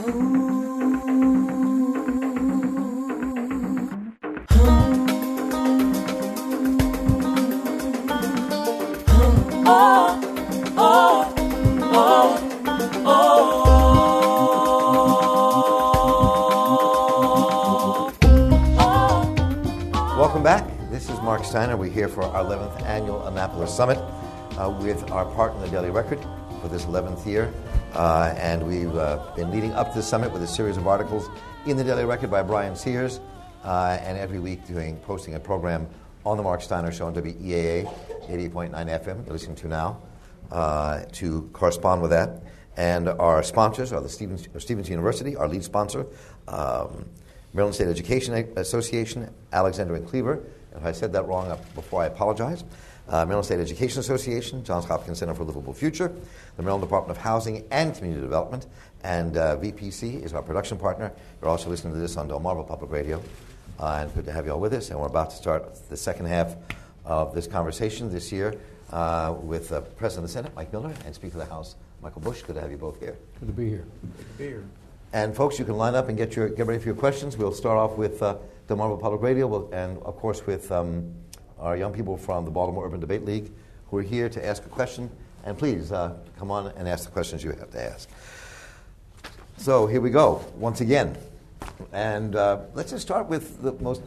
Welcome back. This is Mark Steiner. We're here for our 11th Annual Annapolis Summit with our partner, the Daily Record, for this 11th year. And we've been leading up to the summit with a series of articles in the Daily Record by Brian Sears, and every week posting a program on the Mark Steiner Show on WEAA 88.9 FM, you're listening to now, to correspond with that. And our sponsors are the Stevens University, our lead sponsor, Maryland State Education Association, Alexander and Cleaver. If I said that wrong before, I apologize. Maryland State Education Association, Johns Hopkins Center for a Livable Future, the Maryland Department of Housing and Community Development, and VPC is our production partner. You're also listening to this on Delmarva Public Radio. And good to have you all with us. And we're about to start the second half of this conversation this year with President of the Senate, Mike Miller, and Speaker of the House, Michael Bush. Good to have you both here. Good to be here. Good to be here. And folks, you can line up and get ready for your questions. We'll start off with Delmarva Public Radio and, of course, with our young people from the Baltimore Urban Debate League who are here to ask a question. And please come on and ask the questions you have to ask. So here we go, once again. And let's just start with the most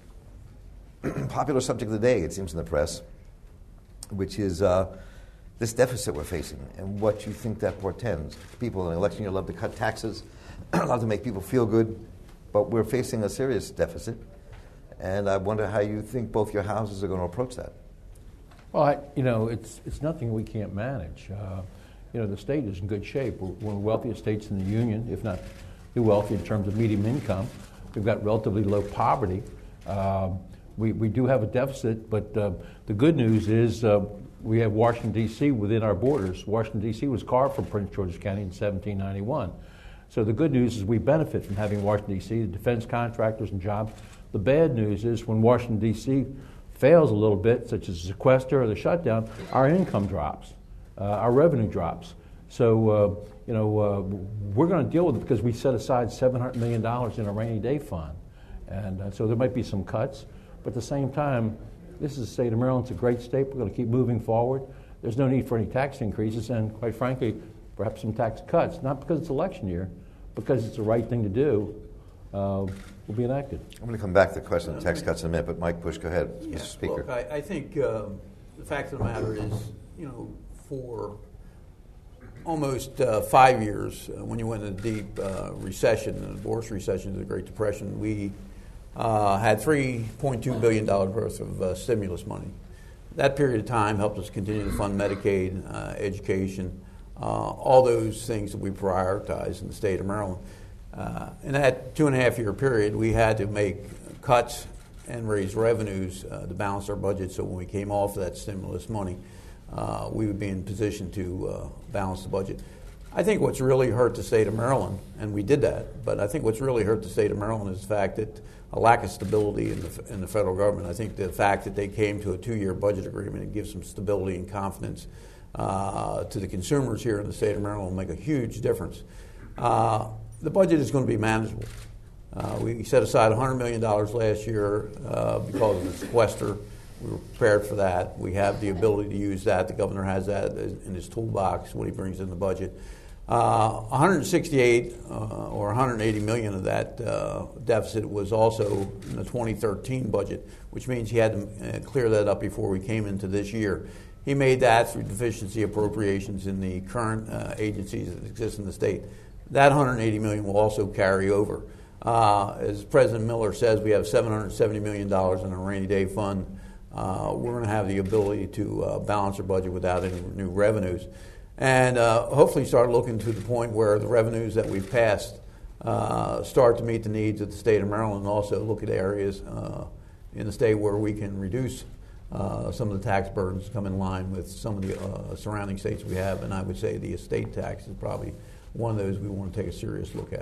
popular subject of the day, it seems, in the press, which is this deficit we're facing and what you think that portends. People in the election year love to cut taxes, love to make people feel good, but we're facing a serious deficit. And I wonder how you think both your houses are going to approach that. Well, it's nothing we can't manage. The state is in good shape. We're one of the wealthiest states in the union, if not the wealthy in terms of median income. We've got relatively low poverty. We do have a deficit, but the good news is we have Washington, D.C. within our borders. Washington, D.C. was carved from Prince George's County in 1791. So the good news is we benefit from having Washington, D.C., the defense contractors and jobs. The bad news is when Washington, D.C. fails a little bit, such as the sequester or the shutdown, our income drops, our revenue drops. So, we're going to deal with it because we set aside $700 million in a rainy day fund. And so there might be some cuts. But at the same time, this is the state of Maryland. It's a great state. We're going to keep moving forward. There's no need for any tax increases and, quite frankly, perhaps some tax cuts, not because it's election year, because it's the right thing to do, will be enacted. I'm going to come back to the question of tax cuts in a minute, but Mike Bush, go ahead, Yeah, Mr. Speaker. Look, I think the fact of the matter is, for almost 5 years, when you went into deep recession, the worst recession of the Great Depression, we had $3.2 billion worth of stimulus money. That period of time helped us continue to fund Medicaid, education, all those things that we prioritize in the state of Maryland. In that 2.5-year period, we had to make cuts and raise revenues to balance our budget, so when we came off of that stimulus money, we would be in position to balance the budget. I think what's really hurt the state of Maryland, and we did that, but I think what's really hurt the state of Maryland is the fact that a lack of stability in the federal government. I think the fact that they came to a 2-year budget agreement and gives some stability and confidence to the consumers here in the state of Maryland will make a huge difference. The budget is going to be manageable. We set aside $100 million last year because of the sequester. We were prepared for that. We have the ability to use that. The governor has that in his toolbox when he brings in the budget. 168 or 180 million of that deficit was also in the 2013 budget, which means he had to clear that up before we came into this year. He made that through deficiency appropriations in the current agencies that exist in the state. That 180 million will also carry over. As President Miller says, we have $770 million in a rainy day fund. We're going to have the ability to balance our budget without any new revenues. And hopefully start looking to the point where the revenues that we've passed start to meet the needs of the state of Maryland, and also look at areas in the state where we can reduce some of the tax burdens, come in line with some of the surrounding states we have. And I would say the estate tax is probably one of those we want to take a serious look at.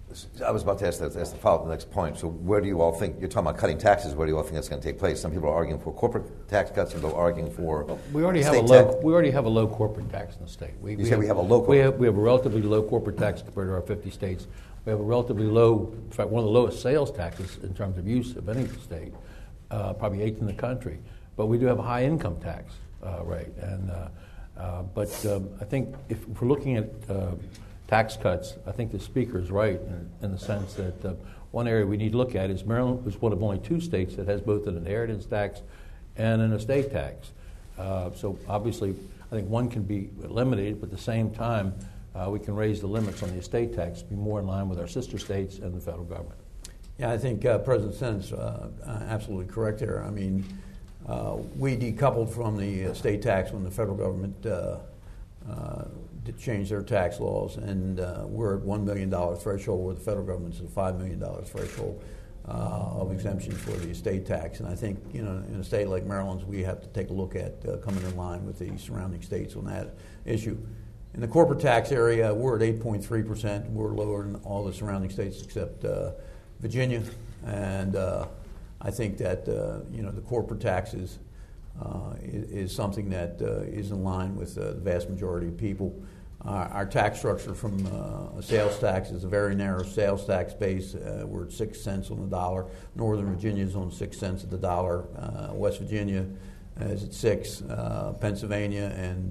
I was about to ask that as the follow-up to the next point. So where do you all think, you're talking about cutting taxes, where do you all think that's going to take place? Some people are arguing for corporate tax cuts, some people are arguing for we already have a low corporate tax in the state. We have a relatively low corporate tax compared to our 50 states. We have a relatively low, in fact, one of the lowest sales taxes in terms of use of any state, probably 8th in the country. But we do have a high income tax rate. But I think if we're looking at tax cuts, I think the speaker is right in the sense that one area we need to look at is Maryland is one of only 2 states that has both an inheritance tax and an estate tax. So obviously, I think one can be eliminated, but at the same time, we can raise the limits on the estate tax to be more in line with our sister states and the federal government. Yeah, I think President Sen's absolutely correct there. I mean, we decoupled from the estate tax when the federal government did change their tax laws, and we're at $1 million threshold, where the federal government's at a $5 million threshold of exemption for the estate tax. And I think, in a state like Maryland's, we have to take a look at coming in line with the surrounding states on that issue. In the corporate tax area, we're at 8.3%. We're lower than all the surrounding states except Virginia. And I think that the corporate taxes is something that is in line with the vast majority of people. Our tax structure from a sales tax is a very narrow sales tax base. We're at 6 cents on the dollar. Northern Virginia is on 6 cents of the dollar. West Virginia is at 6. Pennsylvania and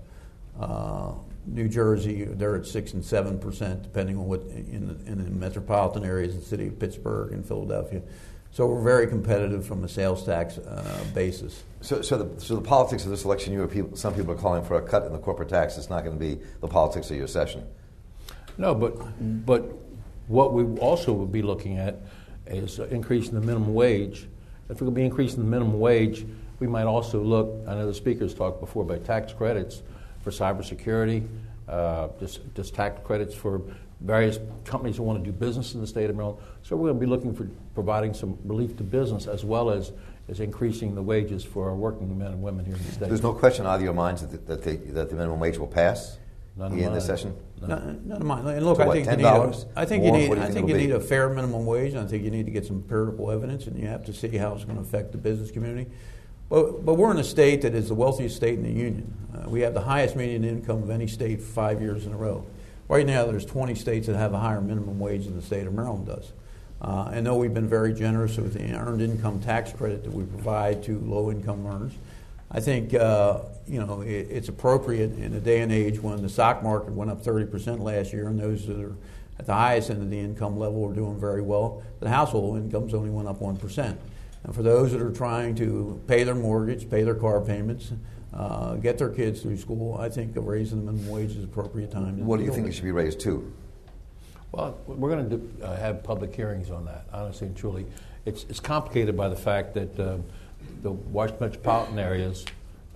New Jersey, they're at 6 and 7%, depending on what in the metropolitan areas, the city of Pittsburgh and Philadelphia. So we're very competitive from a sales tax basis. So the politics of this election, some people are calling for a cut in the corporate tax. It's not going to be the politics of your session. No, but what we also will be looking at is increasing the minimum wage. If we're going to be increasing the minimum wage, we might also look, I know the speakers talked before about tax credits for cybersecurity, just tax credits for various companies who want to do business in the state of Maryland. So we're going to be looking for providing some relief to business as well as increasing the wages for our working men and women here in the state. There's no question either of your minds that the minimum wage will pass in this session? None of mine. And look, so I think you need a fair minimum wage, and I think you need to get some empirical evidence, and you have to see how it's going to affect the business community. But we're in a state that is the wealthiest state in the union. We have the highest median income of any state for 5 years in a row. Right now, there's 20 states that have a higher minimum wage than the state of Maryland does. And though we've been very generous with the earned income tax credit that we provide to low-income earners, I think it's appropriate in a day and age when the stock market went up 30% last year, and those that are at the highest end of the income level are doing very well. The household incomes only went up 1%. And for those that are trying to pay their mortgage, pay their car payments, get their kids through school, I think raising the minimum wage is an appropriate time. What do you think it should be raised to? Well, we're going to have public hearings on that, honestly and truly. It's complicated by the fact that the Washington metropolitan areas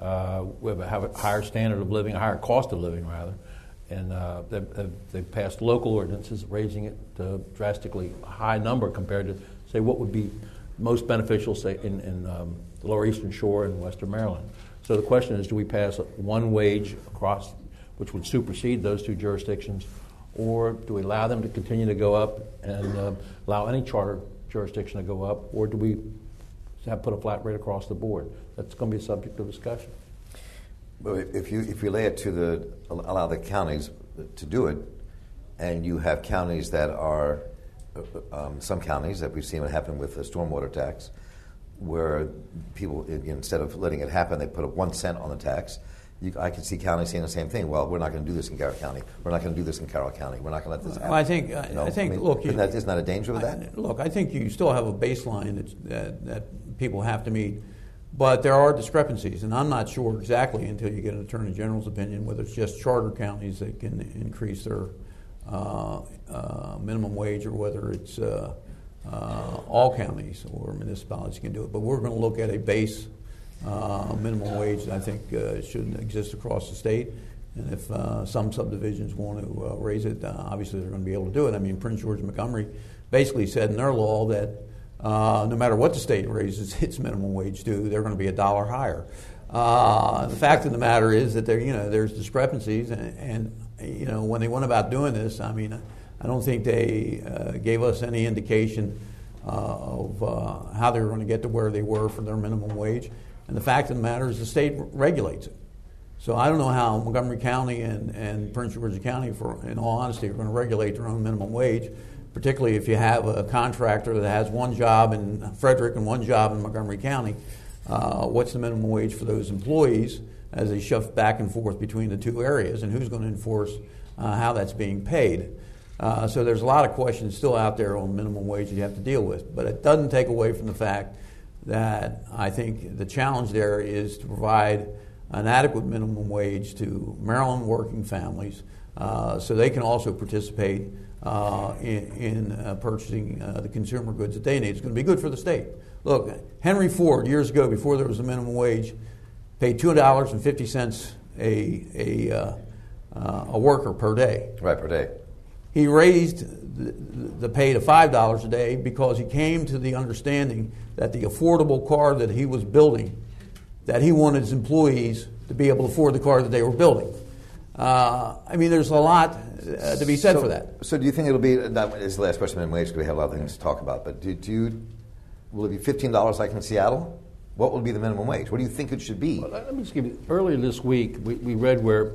have a higher standard of living, a higher cost of living, rather, and they've passed local ordinances raising it to a drastically high number compared to, say, what would be most beneficial, say, in the Lower Eastern Shore and Western Maryland. So the question is, do we pass one wage across, which would supersede those two jurisdictions, or do we allow them to continue to go up and allow any charter jurisdiction to go up, or do we put a flat rate across the board? That's going to be a subject of discussion. Well, if you lay it allow the counties to do it, and you have counties that are some counties that we've seen what happened with the stormwater tax, where people, instead of letting it happen, they put up 1 cent on the tax. I can see counties saying the same thing. Well, we're not going to do this in Garrett County. We're not going to do this in Carroll County. We're not going to let this happen. Well, I think. Look, isn't that a danger with that? Look, I think you still have a baseline that people have to meet, but there are discrepancies, and I'm not sure exactly until you get an Attorney General's opinion whether it's just charter counties that can increase their minimum wage or whether it's all counties or municipalities can do it. But we're going to look at a base minimum wage that I think should exist across the state. And if some subdivisions want to raise it, obviously they're going to be able to do it. I mean, Prince George and Montgomery basically said in their law that no matter what the state raises its minimum wage to, they're going to be $1 higher. The fact of the matter is that there's discrepancies, and when they went about doing this, I mean, I don't think they gave us any indication of how they were going to get to where they were for their minimum wage. And the fact of the matter is the state regulates it. So I don't know how Montgomery County and Prince George's County, in all honesty, are going to regulate their own minimum wage, particularly if you have a contractor that has one job in Frederick and one job in Montgomery County. What's the minimum wage for those employees as they shove back and forth between the two areas, and who's going to enforce how that's being paid? So there's a lot of questions still out there on minimum wage that you have to deal with. But it doesn't take away from the fact that I think the challenge there is to provide an adequate minimum wage to Maryland working families so they can also participate in purchasing the consumer goods that they need. It's going to be good for the state. Look, Henry Ford, years ago, before there was a minimum wage, paid $2.50 a worker per day. Right, per day. He raised the pay to $5 a day because he came to the understanding that the affordable car that he was building, that he wanted his employees to be able to afford the car that they were building. I mean, there's a lot to be said for that. So do you think it'll be, that is the last question on minimum wage because we have a lot of things to talk about, but will it be $15 like in Seattle? What will be the minimum wage? What do you think it should be? Well, let me just give you, earlier this week, we read where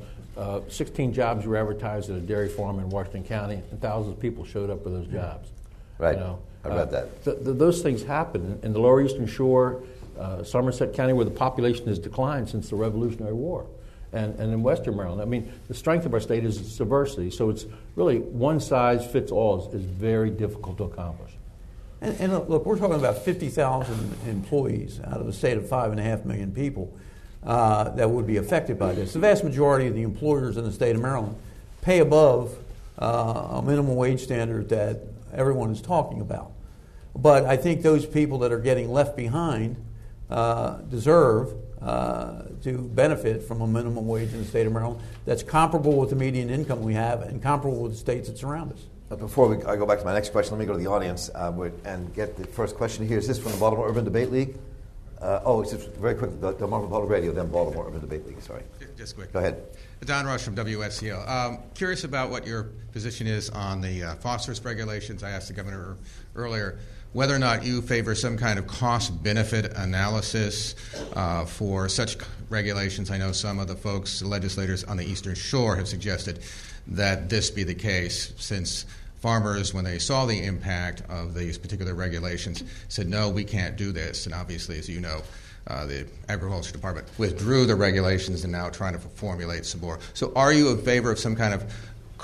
16 jobs were advertised at a dairy farm in Washington County, and thousands of people showed up for those jobs. Right, you know, I read that. Those things happen in the Lower Eastern Shore, Somerset County, where the population has declined since the Revolutionary War, and in Western Maryland. I mean, the strength of our state is its diversity, so it's really one size fits all is very difficult to accomplish. And look, we're talking about 50,000 employees out of a state of 5.5 million people that would be affected by this. The vast majority of the employers in the state of Maryland pay above a minimum wage standard that everyone is talking about. But I think those people that are getting left behind deserve to benefit from a minimum wage in the state of Maryland that's comparable with the median income we have and comparable with the states that surround us. Before I go back to my next question, let me go to the audience and get the first question here. Is this from the Baltimore Urban Debate League? It's just very quick, the Marvel Public Radio, then Baltimore Urban Debate League, sorry. Just quick. Go ahead. Don Rush from WSCO. Curious about what your position is on the phosphorus regulations. I asked the governor earlier whether or not you favor some kind of cost-benefit analysis for such regulations. I know some of the folks, the legislators on the Eastern Shore have suggested that this be the case since farmers, when they saw the impact of these particular regulations, said, no, we can't do this. And obviously, as you know, the Agriculture Department withdrew the regulations and now trying to formulate some more. So are you in favor of some kind of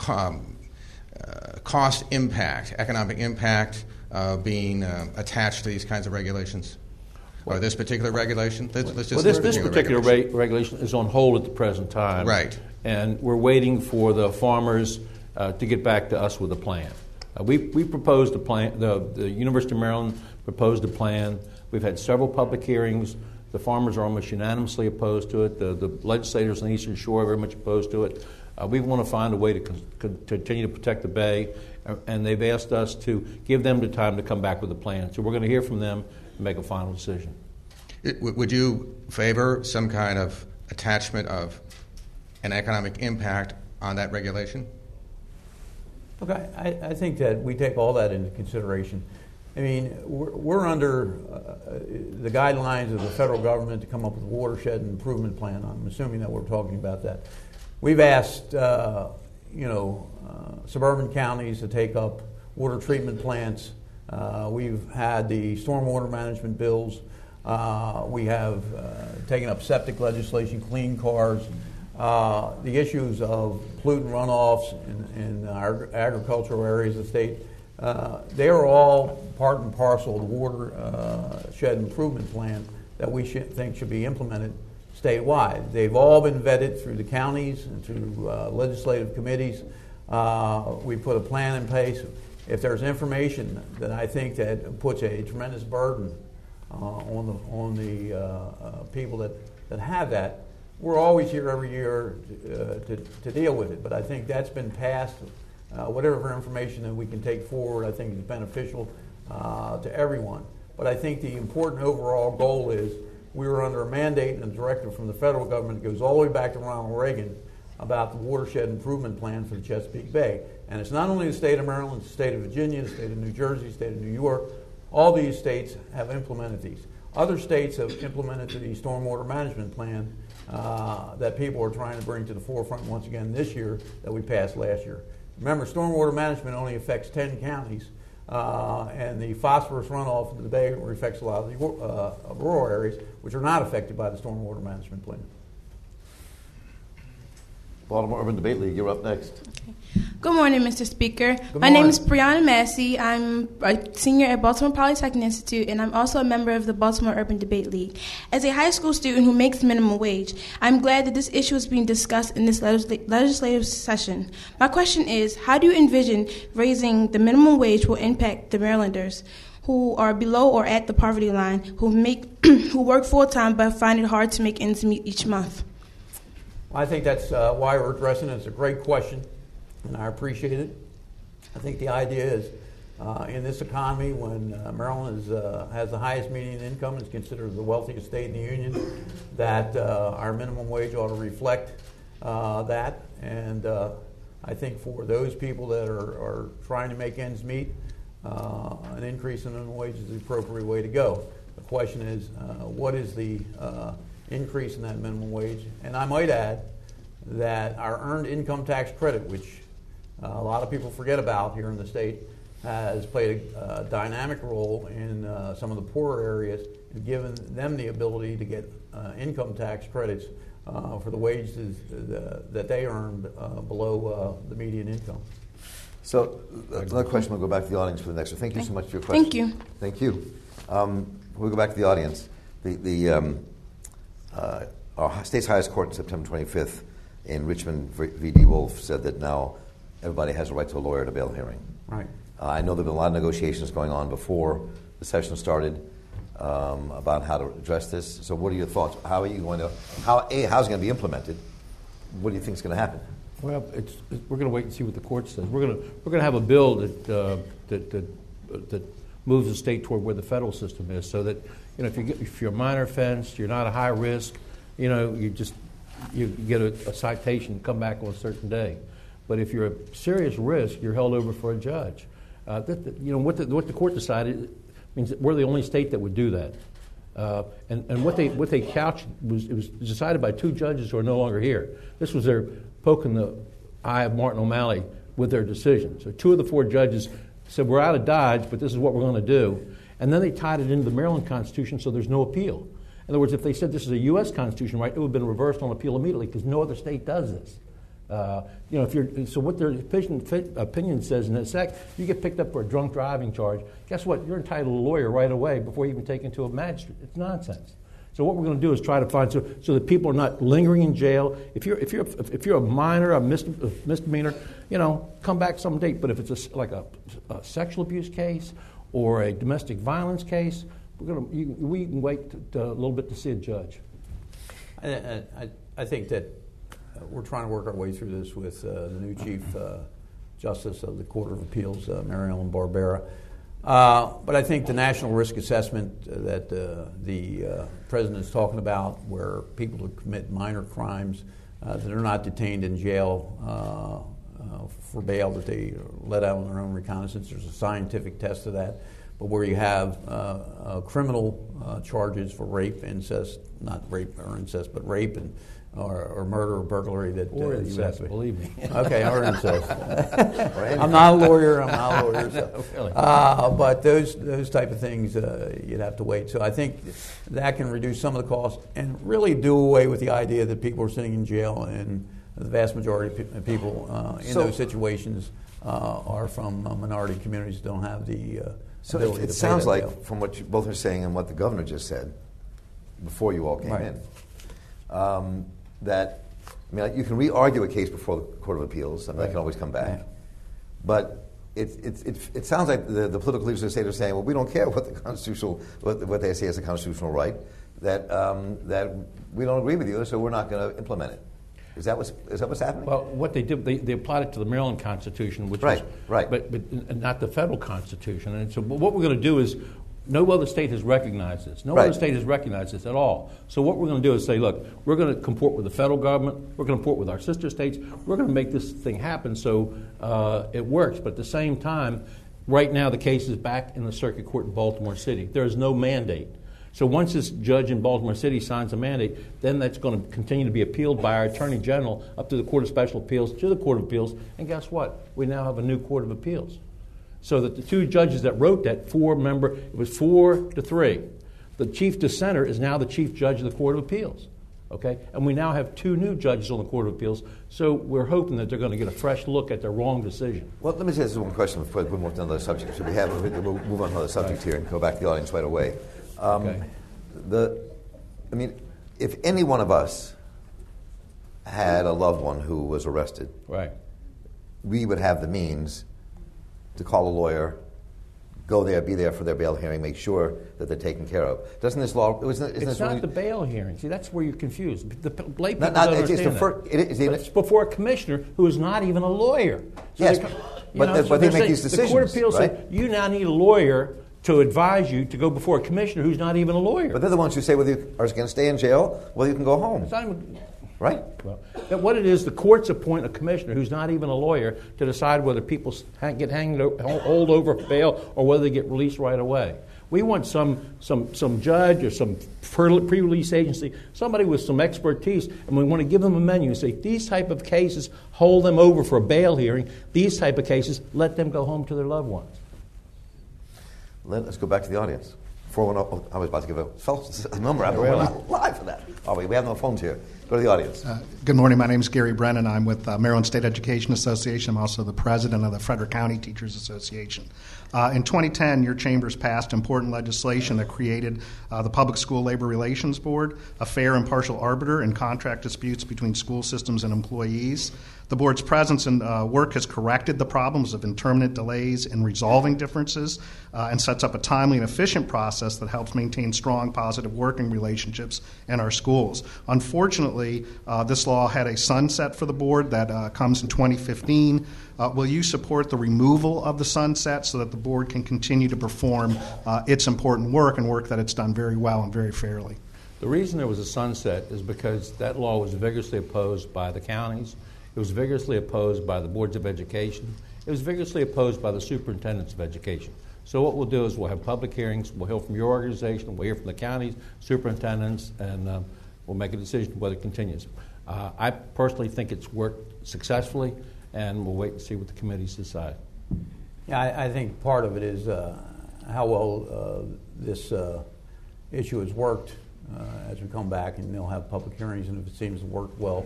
cost impact, economic impact being attached to these kinds of regulations? Or this particular regulation? Let's just this particular regulation is on hold at the present time. Right. And we're waiting for the farmers to get back to us with a plan. We proposed a plan. The University of Maryland proposed a plan. We've had several public hearings. The farmers are almost unanimously opposed to it. The legislators on the Eastern Shore are very much opposed to it. We want to find a way to continue to protect the bay, and they've asked us to give them the time to come back with a plan. So we're going to hear from them and make a final decision. Would you favor some kind of attachment of an economic impact on that regulation? Look, I think that we take all that into consideration. I mean, we're under the guidelines of the federal government to come up with a watershed improvement plan. I'm assuming that we're talking about that. We've asked, suburban counties to take up water treatment plants. We've had the stormwater management bills. We have taken up septic legislation, clean cars. The issues of pollutant runoffs in our agricultural areas of the state, they are all part and parcel of the watershed improvement plan that we think should be implemented statewide. They've all been vetted through the counties and through legislative committees. We put a plan in place. If there's information that I think that puts a tremendous burden on the people that have that, we're always here every year to deal with it. But I think that's been passed. Whatever information that we can take forward, I think is beneficial to everyone. But I think the important overall goal is we were under a mandate and a directive from the federal government that goes all the way back to Ronald Reagan about the watershed improvement plan for the Chesapeake Bay. And it's not only the state of Maryland, it's the state of Virginia, the state of New Jersey, the state of New York. All these states have implemented these. Other states have implemented the stormwater management plan that people are trying to bring to the forefront once again this year that we passed last year. Remember, stormwater management only affects 10 counties, and the phosphorus runoff into the bay affects a lot of the rural areas, which are not affected by the stormwater management plan. Baltimore Urban Debate League, you're up next. Okay. Good morning, Mr. Speaker. My morning. name is Brianna Massey. I'm a senior at Baltimore Polytechnic Institute, and I'm also a member of the Baltimore Urban Debate League. As a high school student who makes minimum wage, I'm glad that this issue is being discussed in this legislative session. My question is, how do you envision raising the minimum wage will impact the Marylanders who are below or at the poverty line, who work full-time but find it hard to make ends meet each month? I think that's why we're addressing it. It's a great question, and I appreciate it. I think the idea is in this economy, when Maryland has the highest median income and is considered the wealthiest state in the union, that our minimum wage ought to reflect that. And I think for those people that are trying to make ends meet, an increase in minimum wage is the appropriate way to go. The question is, what is the increase in that minimum wage? And I might add that our earned income tax credit, which a lot of people forget about here in the state, has played a dynamic role in some of the poorer areas and given them the ability to get income tax credits for the wages that they earn below the median income. So another question, we'll go back to the audience for the next one. Thank you so much for your question. Thank you. Thank you. We'll go back to the audience. Our state's highest court on September 25th in Richmond v. D. Wolf said that now everybody has a right to a lawyer at a bail hearing. Right. I know there have been a lot of negotiations going on before the session started about how to address this. So what are your thoughts? How are you going to, how's it going to be implemented? What do you think is going to happen? Well, we're going to wait and see what the court says. We're going to have a bill that moves the state toward where the federal system is, so that if you're a minor offense, you're not a high risk, you get a citation and come back on a certain day. But if you're a serious risk, you're held over for a judge. What the court decided means that we're the only state that would do that. And what they couched it was decided by two judges who are no longer here. This was their poking the eye of Martin O'Malley with their decision. So two of the four judges said, we're out of Dodge, but this is what we're going to do. And then they tied it into the Maryland Constitution, so there's no appeal. In other words, if they said this is a U.S. Constitution right, it would have been reversed on appeal immediately because no other state does this. So what their opinion says in this act, you get picked up for a drunk driving charge, guess what? You're entitled to a lawyer right away before you even taken to a magistrate. It's nonsense. So what we're going to do is try to find so that people are not lingering in jail. If you're a minor, a misdemeanor, come back some date. But if it's like a sexual abuse case or a domestic violence case, we can wait a little bit to see a judge. I think that we're trying to work our way through this with the new Chief Justice of the Court of Appeals, Mary Ellen Barbera. But I think the national risk assessment that the President is talking about, where people who commit minor crimes that are not detained in jail for bail, that they let out on their own reconnaissance, there's a scientific test of that. But where you have criminal charges for rape, incest, not rape or incest, but rape and or murder or burglary that or you incest, have to, believe me. Okay, or incest. I'm not a lawyer. So. Really. But those type of things you'd have to wait. So I think that can reduce some of the costs and really do away with the idea that people are sitting in jail, and the vast majority of people in those situations are from minority communities that don't have the So ability it to pay sounds that like, bail. from what you both are saying and what the governor just said before you all came Right. in, that you can re-argue a case before the Court of Appeals, and that can always come back. Yeah. But it sounds like the political leaders of the state are saying, well, we don't care what what they say is a constitutional right, that we don't agree with you, so we're not going to implement it. Is that what's happening? Well, what they did, they applied it to the Maryland Constitution, which right, but not the federal Constitution. And so what we're going to do is, No other state has recognized this. No other state has recognized this at all. So what we're going to do is say, look, we're going to comport with the federal government. We're going to comport with our sister states. We're going to make this thing happen so it works. But at the same time, right now the case is back in the circuit court in Baltimore City. There is no mandate. So once this judge in Baltimore City signs a mandate, then that's going to continue to be appealed by our Attorney General up to the Court of Special Appeals, to the Court of Appeals. And guess what? We now have a new Court of Appeals. So that the two judges that wrote that four-member, it was 4-3. The chief dissenter is now the chief judge of the Court of Appeals. Okay? And we now have two new judges on the Court of Appeals, so we're hoping that they're going to get a fresh look at their wrong decision. Well, let me say this one question before we move on to another subject. So we'll move on to another subject here and go back to the audience right away. Okay. If any one of us had a loved one who was arrested, right, we would have the means to call a lawyer, go there, be there for their bail hearing, make sure that they're taken care of. Doesn't this law? It's not the bail hearing. See, that's where you're confused. The lay people don't understand that. It's before a commissioner who is not even a lawyer. So yes, but they make these decisions. The Court of Appeals right? said, you now need a lawyer to advise you to go before a commissioner who's not even a lawyer. But they're the ones who say whether you are going to stay in jail, whether you can go home. It's not even, right? Well, what it is, the courts appoint a commissioner who's not even a lawyer to decide whether people get held over bail or whether they get released right away. We want some judge or some pre-release agency, somebody with some expertise, and we want to give them a menu and say, these type of cases, hold them over for a bail hearing. These type of cases, let them go home to their loved ones. Let's go back to the audience. 410, I was about to give a number. I'm live for that. Oh, we have no phones here. Go to the audience. Good morning. My name is Gary Brennan. I'm with Maryland State Education Association. I'm also the president of the Frederick County Teachers Association. In 2010, your chambers passed important legislation that created the Public School Labor Relations Board, a fair and impartial arbiter in contract disputes between school systems and employees. The board's presence and work has corrected the problems of intermittent delays in resolving differences and sets up a timely and efficient process that helps maintain strong, positive working relationships in our schools. Unfortunately, this law had a sunset for the board that comes in 2015. Will you support the removal of the sunset so that the board can continue to perform its important work and work that it's done very well and very fairly? The reason there was a sunset is because that law was vigorously opposed by the counties. It was vigorously opposed by the boards of education. It was vigorously opposed by the superintendents of education. So what we'll do is we'll have public hearings. We'll hear from your organization. We'll hear from the counties, superintendents, and we'll make a decision whether it continues. I personally think it's worked successfully, and we'll wait and see what the committees decide. Yeah, I think part of it is how well this issue has worked as we come back, and they'll have public hearings, and if it seems to work well,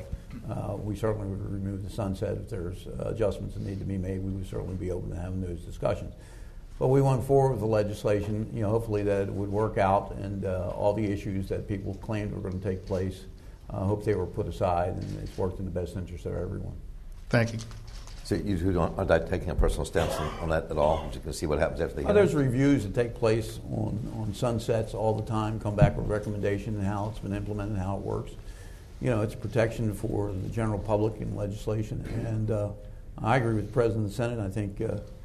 we certainly would remove the sunset. If there's adjustments that need to be made, we would certainly be open to having those discussions. But we went forward with the legislation, hopefully that it would work out, and all the issues that people claimed were going to take place, I hope they were put aside, and it's worked in the best interest of everyone. Thank you. So you are not taking a personal stance on that at all? You can see what happens after the There's reviews that take place on sunsets all the time, come back with recommendation and how it's been implemented and how it works. It's a protection for the general public in legislation. And I agree with the President of the Senate. I think,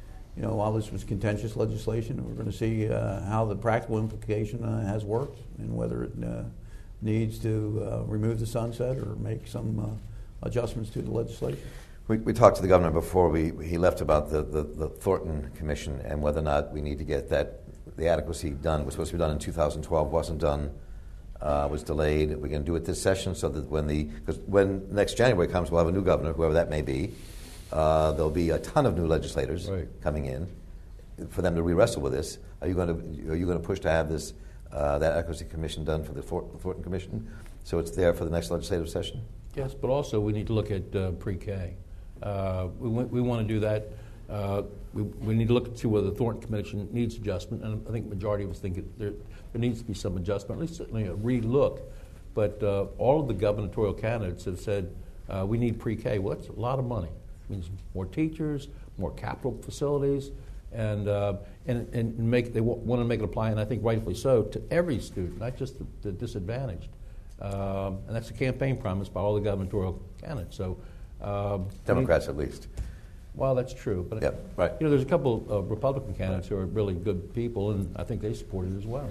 while this was contentious legislation, we're going to see how the practical implication has worked and whether it needs to remove the sunset or make some adjustments to the legislation. We talked to the governor before he left about the Thornton Commission and whether or not we need to get the adequacy done. It was supposed to be done in 2012, wasn't done, was delayed. We're going to do it this session so that when next January comes, we'll have a new governor, whoever that may be. There'll be a ton of new legislators coming in for them to re-wrestle with this. Are you going to push to have this that adequacy commission done for the Thornton Commission so it's there for the next legislative session? Yes, but also we need to look at pre-K. We want to do that. We need to look to see whether the Thornton Commission needs adjustment, and I think the majority of us think there needs to be some adjustment, at least certainly a re-look. But all of the gubernatorial candidates have said we need pre-K. Well, that's a lot of money. It means more teachers, more capital facilities, and they want to make it apply, and I think rightfully so, to every student, not just the disadvantaged. And that's a campaign promise by all the gubernatorial candidates. So, Democrats at least. Well, that's true, but Yep, right. you know, there's a couple of Republican candidates who are really good people, and I think they support it as well.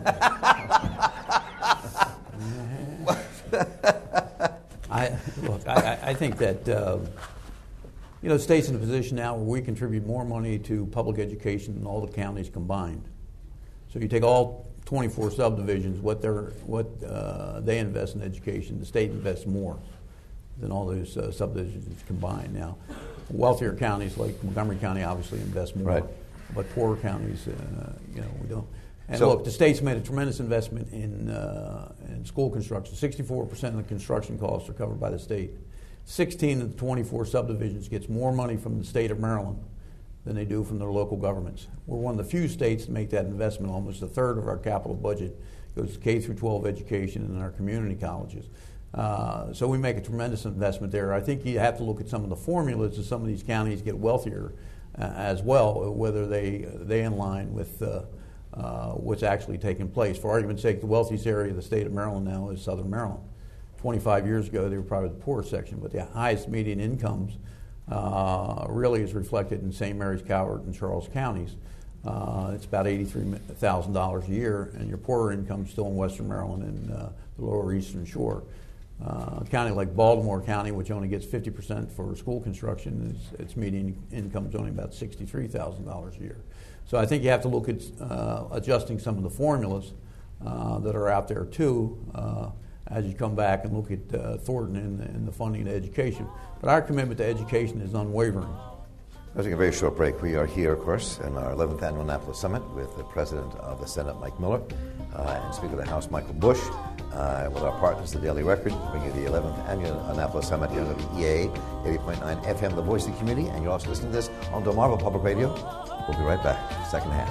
I think that the state's in a position now where we contribute more money to public education than all the counties combined. So you take all 24 subdivisions, what they invest in education, the state invests more than all those subdivisions combined. Now, wealthier counties like Montgomery County obviously invest more, Right. but poorer counties, we don't. And So- look, the state's made a tremendous investment in school construction. 64% of the construction costs are covered by the state. 16 of the 24 subdivisions gets more money from the state of Maryland than they do from their local governments. We're one of the few states to make that investment. Almost a third of our capital budget goes to K through 12 education in our community colleges. So we make a tremendous investment there. I think you have to look at some of the formulas as some of these counties get wealthier as well, whether they in line with what's actually taking place. For argument's sake, the wealthiest area of the state of Maryland now is Southern Maryland. 25 years ago, they were probably the poorest section, but the highest median incomes really is reflected in St. Mary's, Calvert, and Charles counties. It's about $83,000 a year, and your poorer income is still in Western Maryland and the lower Eastern Shore. A county like Baltimore County, which only gets 50% for school construction, its median income is only about $63,000 a year. So I think you have to look at adjusting some of the formulas that are out there too as you come back and look at Thornton and the funding to education. But our commitment to education is unwavering. We'll take a very short break. We are here, of course, in our 11th Annual Annapolis Summit with the President of the Senate, Mike Miller, and Speaker of the House, Michael Bush, with our partners, the Daily Record, bringing you the 11th Annual Annapolis Summit here on WEA 80.9 FM, the voice of the community, and you're also listening to this on Delmarva Public Radio. We'll be right back, second half.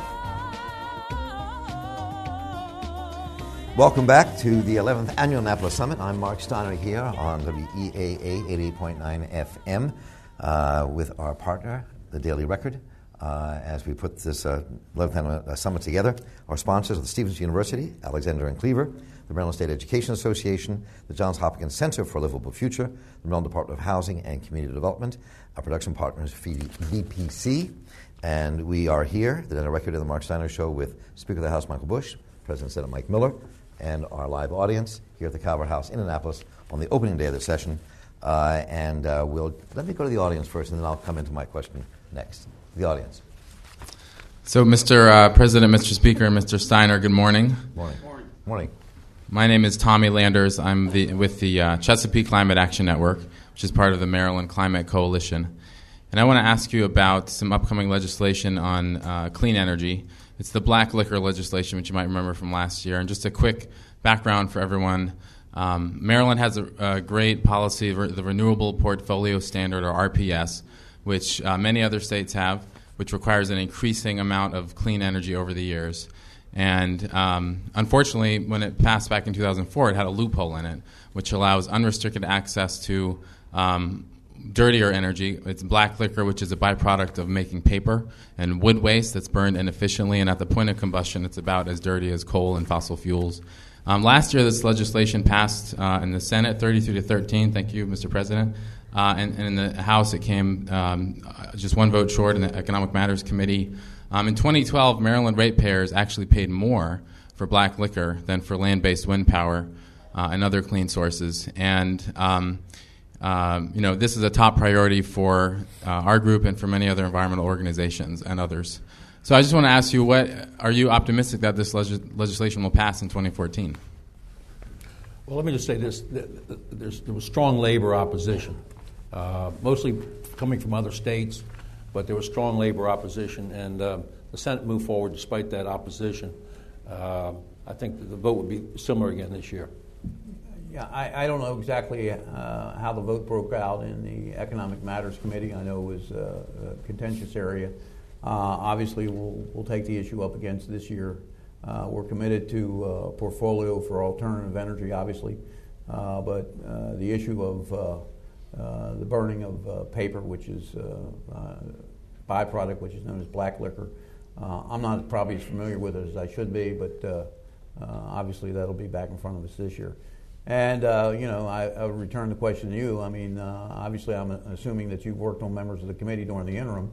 Welcome back to the 11th Annual Annapolis Summit. I'm Mark Steiner here on WEAA 88.9 FM with our partner, the Daily Record, as we put this 11th Annual Summit together. Our sponsors are the Stevens University, Alexander and Cleaver, the Maryland State Education Association, the Johns Hopkins Center for a Livable Future, the Maryland Department of Housing and Community Development. Our production partner is VPC. And we are here, the Daily Record of the Mark Steiner Show, with Speaker of the House, Michael Bush, President of the Senate, Mike Miller, and our live audience here at the Calvert House in Annapolis on the opening day of the session. Let me go to the audience first, and then I'll come into my question next. The audience. So, Mr. President, Mr. Speaker, and Mr. Steiner, good morning. Morning. Morning. My name is Tommy Landers. I'm with the Chesapeake Climate Action Network, which is part of the Maryland Climate Coalition. And I want to ask you about some upcoming legislation on clean energy. It's the black liquor legislation, which you might remember from last year. And just a quick background for everyone. Maryland has a great policy, the Renewable Portfolio Standard, or RPS, which many other states have, which requires an increasing amount of clean energy over the years. And unfortunately, when it passed back in 2004, it had a loophole in it, which allows unrestricted access to dirtier energy. It's black liquor, which is a byproduct of making paper, and wood waste that's burned inefficiently, and at the point of combustion, it's about as dirty as coal and fossil fuels. Last year, this legislation passed in the Senate, 33-13. Thank you, Mr. President. And in the House, it came just one vote short in the Economic Matters Committee. In 2012, Maryland ratepayers actually paid more for black liquor than for land-based wind power and other clean sources. And this is a top priority for our group and for many other environmental organizations and others. So I just want to ask you, are you optimistic that this legislation will pass in 2014? Well, let me just say this. There was strong labor opposition, mostly coming from other states, but there was strong labor opposition, and the Senate moved forward despite that opposition. I think that the vote would be similar again this year. Yeah, I don't know exactly how the vote broke out in the Economic Matters Committee. I know it was a contentious area. Obviously, we'll take the issue up against this year. We're committed to a portfolio for alternative energy, obviously, but the issue of the burning of paper, which is a byproduct, which is known as black liquor, I'm not probably as familiar with it as I should be, but obviously that'll be back in front of us this year. And, I would return the question to you. I mean, obviously I'm assuming that you've worked on members of the committee during the interim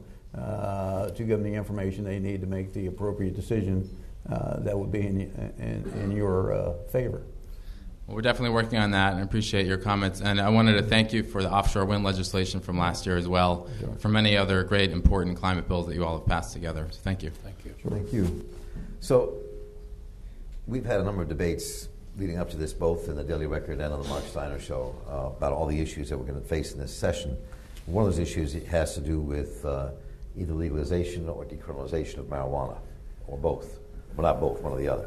to give them the information they need to make the appropriate decision that would be in your favor. Well, we're definitely working on that, and I appreciate your comments. And I wanted to thank you for the offshore wind legislation from last year as well, for many other great, important climate bills that you all have passed together. So thank you. Thank you. Sure. Thank you. So we've had a number of debates leading up to this, both in the Daily Record and on the Mark Steiner Show, about all the issues that we're going to face in this session. One of those issues has to do with either legalization or decriminalization of marijuana, or both. Well, not both, one or the other.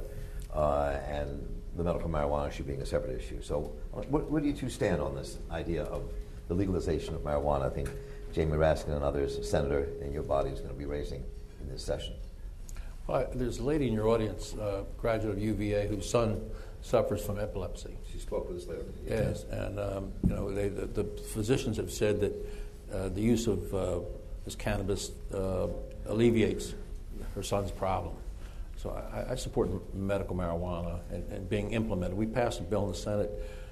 And the medical marijuana issue being a separate issue. So where do you two stand on this idea of the legalization of marijuana? I think Jamie Raskin and others, a senator in your body, is going to be raising in this session. Well, there's a lady in your audience, graduate of UVA, whose son suffers from epilepsy. She spoke with us later. Yes, and the physicians have said that the use of this cannabis alleviates her son's problem. So I support medical marijuana and being implemented. We passed a bill in the Senate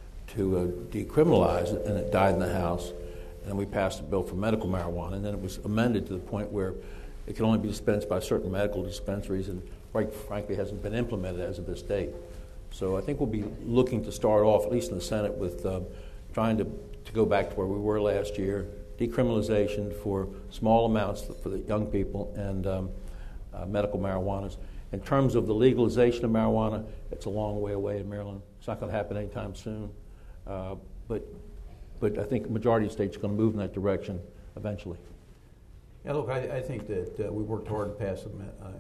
to decriminalize it, and it died in the House. And then we passed a bill for medical marijuana, and then it was amended to the point where it can only be dispensed by certain medical dispensaries, and quite frankly hasn't been implemented as of this date. So I think we'll be looking to start off, at least in the Senate, with trying to go back to where we were last year, decriminalization for small amounts for the young people, and medical marijuanas. In terms of the legalization of marijuana, it's a long way away in Maryland. It's not going to happen anytime soon. But I think the majority of states are going to move in that direction eventually. Yeah, look, I think that we worked hard to pass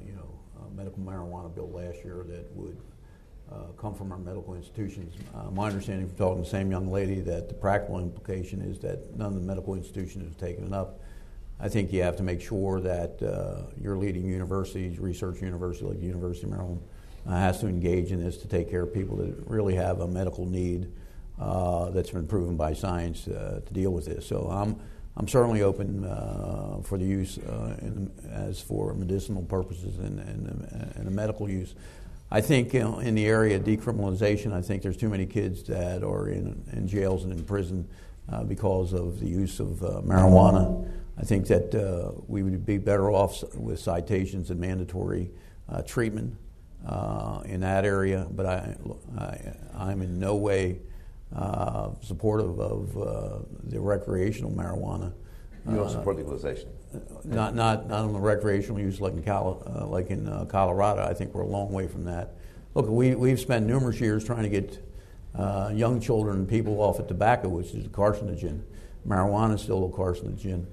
a medical marijuana bill last year that would come from our medical institutions. My understanding from talking to the same young lady that the practical implication is that none of the medical institutions have taken it up. I think you have to make sure that your leading universities, research university like the University of Maryland, has to engage in this to take care of people that really have a medical need that's been proven by science to deal with this. So I'm certainly open for the use as for medicinal purposes and a medical use. I think in the area of decriminalization, I think there's too many kids that are in jails and in prison because of the use of marijuana. I think that we would be better off with citations and mandatory treatment in that area, but I'm in no way supportive of the recreational marijuana. You don't support legalization? Not on the recreational use like in Colorado. I think we're a long way from that. Look, we've spent numerous years trying to get young children and people off of tobacco, which is a carcinogen. Marijuana is still a carcinogen.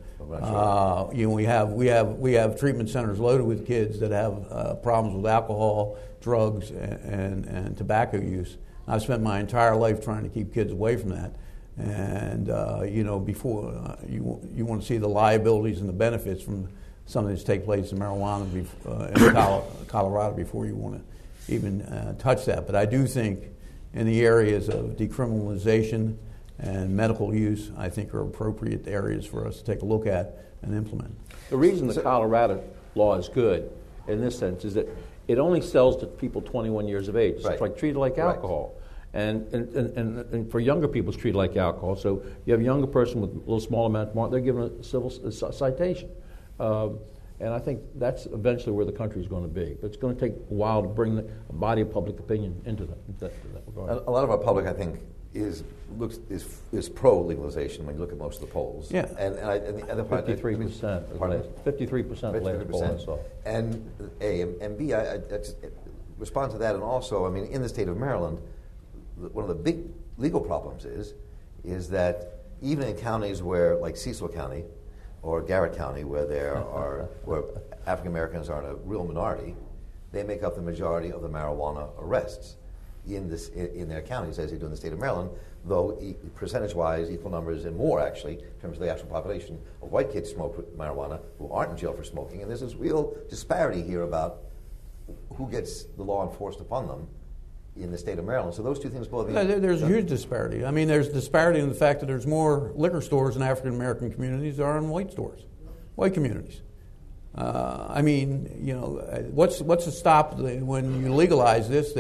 We have treatment centers loaded with kids that have problems with alcohol, drugs, and tobacco use. I've spent my entire life trying to keep kids away from that. And before you want to see the liabilities and the benefits from something that's take place in marijuana in Colorado before you want to even touch that. But I do think in the areas of decriminalization and medical use, I think are appropriate areas for us to take a look at and implement. The reason the Colorado law is good in this sense is that it only sells to people 21 years of age. So it's like treated like alcohol. And for younger people, it's treated like alcohol. So you have a younger person with a little small amount more, they're given a civil citation. And I think that's eventually where the country is going to be. But it's going to take a while to bring a body of public opinion into that regard. A lot of our public, I think, is pro legalization when you look at most of the polls. Yeah, and the other part, 53%. 53% of the latest poll I saw. And A and B, I respond to that, and also, I mean, in the state of Maryland, one of the big legal problems is that even in counties where, like Cecil County or Garrett County, where African Americans are in a real minority, they make up the majority of the marijuana arrests in their counties, as they do in the state of Maryland, though percentage-wise, equal numbers and more, actually, in terms of the actual population of white kids smoke marijuana who aren't in jail for smoking. And there's this real disparity here about who gets the law enforced upon them in the state of Maryland. So those two things both... There's a huge disparity. I mean, there's disparity in the fact that there's more liquor stores in African-American communities than there are in white communities. I mean, what's to stop when you legalize this that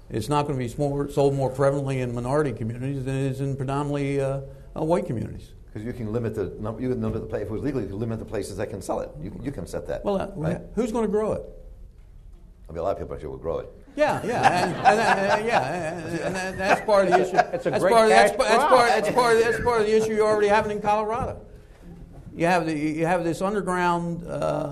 It's not going to be sold more prevalently in minority communities than it is in predominantly white communities. Because you can limit the number. You can limit the place. If it was legal, you can limit the places that can sell it. You can set that. Well, right? Who's going to grow it? I mean, a lot of people actually will grow it. Yeah, and that's part of the issue. That's a great That's part of the issue you're already having in Colorado. You have this underground